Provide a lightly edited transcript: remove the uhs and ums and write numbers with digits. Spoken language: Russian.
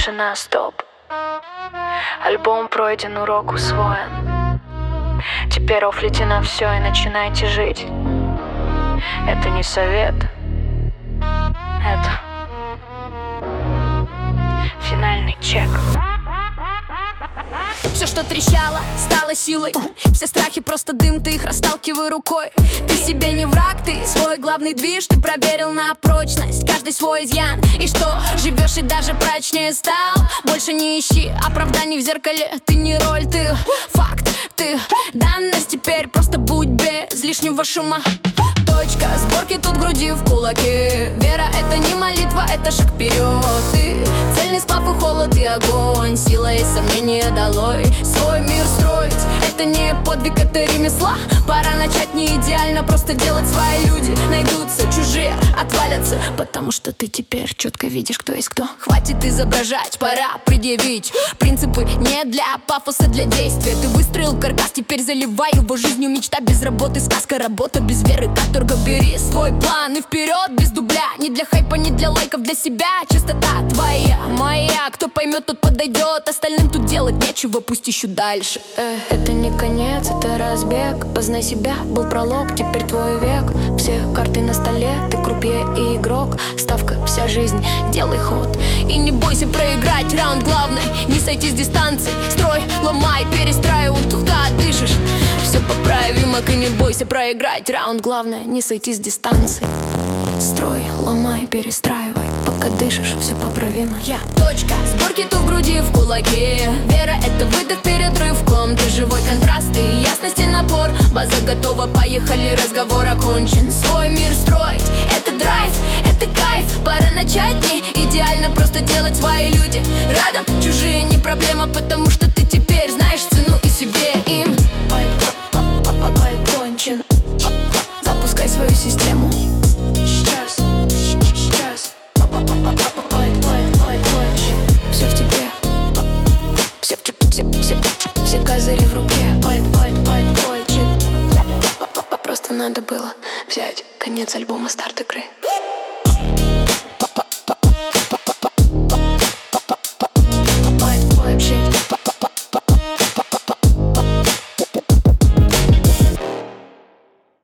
тишина, стоп. Альбом пройден, урок усвоен. Теперь офлите на все и начинайте жить. Это не совет, это финальный чек. Все, что трещало, стало силой. Все страхи просто дым, ты их расталкивай рукой. Ты себе не враг, ты свой главный движ. Ты проверил на прочность каждый свой изъян. И что, живешь и даже прочнее стал. Больше не ищи оправданий в зеркале. Ты не роль, ты факт, ты данность. Теперь просто будь без лишнего шума. Точка сборки тут груди в кулаке. Вера — это не молитва, это шаг вперед. Ты цельный сплав и холод и огонь. Сила и сомнения долой. Свой мир строить — это не подвиг, это ремесла. Пора начать не идеально, просто делать. Свои люди найдутся, чужие отвалятся. Потому что ты теперь четко видишь, кто есть кто. Хватит изображать, пора предъявить принципы не для пафоса, для действия. Ты выстроил каркас, теперь заливай его жизнью. Мечта без работы, сказка, работа без веры, каторга. Бери свой план и вперед, без дубля. Не для хайпа, не для лайков, для себя. Чистота твоя, моя. Кто поймет, тот подойдет. Остальным тут делать нечего, пусть ищут дальше. Это не конец, это разбег. Познай себя, был пролог, теперь твой век. Все карты на столе, ты крупье и игрок. Ставка, вся жизнь, делай ход. И не бойся проиграть раунд, главное не сойти с дистанции. Строй, ломай, перестраивай, туда дышишь. Все поправимо, и не бойся проиграть раунд, главное не сойти с дистанции. Строй, ломай, перестраивай, пока дышишь, все поправимо. Я точка сборки тут в груди, в кулаке. Вера — это выдох перед рывком. Ты живой контраст и ясность и напор. База готова, поехали, разговор окончен. Свой мир строить — это драйв, это кайф. Пора начать не идеально, просто делать. Свои люди рядом, чужие не проблема. Потому что ты теперь знаешь цену и себе, им. Кончен. Запускай свою систему. Сейчас. Все в тебе. Все козыри в руке. Кончен. Просто надо было взять конец альбома, старт и